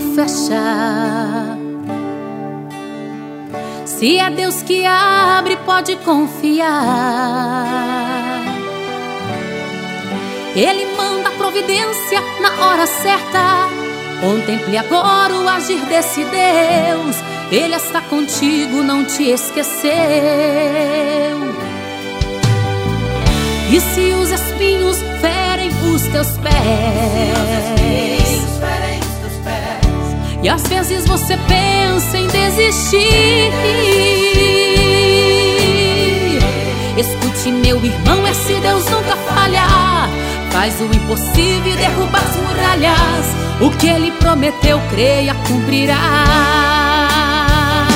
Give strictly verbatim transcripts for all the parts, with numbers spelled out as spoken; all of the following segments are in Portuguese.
fecha. Se é Deus que abre, pode confiar. Ele manda a providência na hora certa. Contemple agora o agir desse Deus. Ele está contigo, não te esqueceu. E se os espinhos ferem os teus pés, e às vezes você pensa em desistir, escute, meu irmão, esse Deus nunca falha. Faz o impossível e derruba as muralhas. O que Ele prometeu, creia, cumprirá.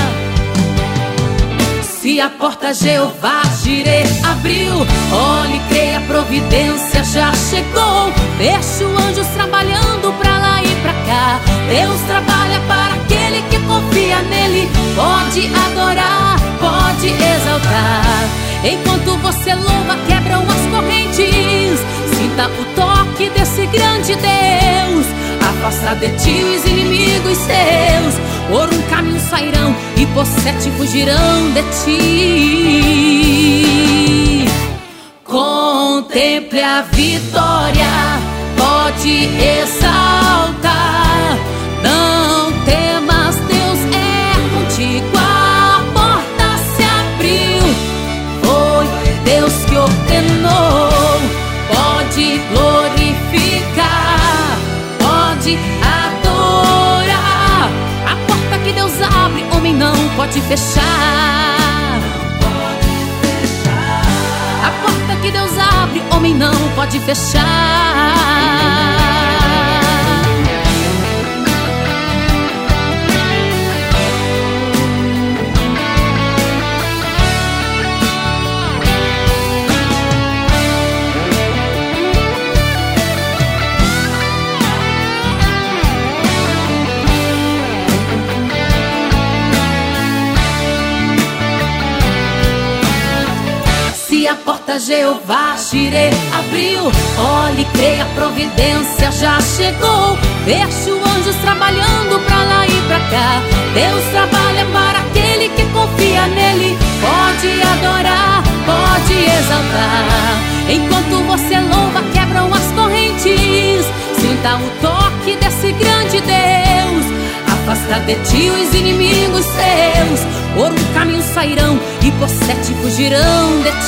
Se a porta Jeová Jireh abriu, olhe, creia, a providência já chegou. Vejo anjos trabalhando pra lá e pra cá. Deus trabalha para aquele que confia nele. Pode adorar, pode exaltar. Enquanto você louva, quebram as correntes. Sinta o toque desse grande Deus. Afasta de ti os inimigos seus. Por um caminho sairão e por sete fugirão de ti. Contemple a vitória, pode exaltar. Não temas, Deus é contigo. A porta se abriu, foi Deus que ordenou. Pode glorificar, pode adorar. A porta que Deus abre, homem não pode fechar. A porta que Deus abre, homem não pode fechar. Se a porta Jeová Jireh abriu, olhe, creia, a providência já chegou. Vejo anjos trabalhando pra lá e pra cá. Deus trabalha para aquele que confia nele. Pode adorar, pode exaltar. Enquanto você louva, quebram as correntes. Sinta o toque desse grande Deus. Afasta de ti os inimigos seus. Por um caminho sairão e por sete fugirão de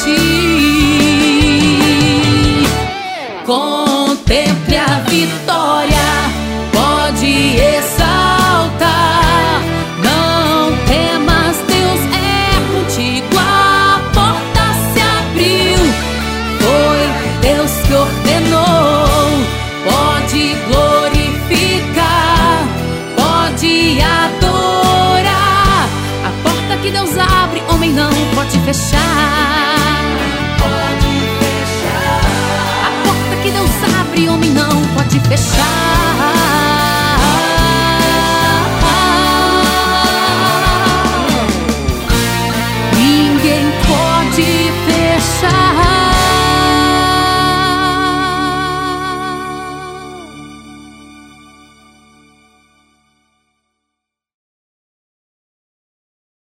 ti. Contemple a vitória, pode exaltar. Não temas, Deus é contigo. A porta se abriu, foi Deus que ordenou. Pode glorificar, pode adorar. A porta que Deus abre, homem não pode fechar. Pode fechar. A porta que Deus abre, homem não pode fechar.